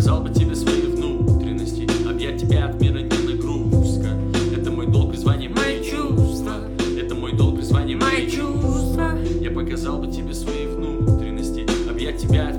показал бы тебе свои внутренности, объять тебя от мира не нагрузка. Это мой долг, призвание, мои чувства. Это мой долг, призвание, мои чувства. Я показал бы тебе свои внутренности, объять тебя от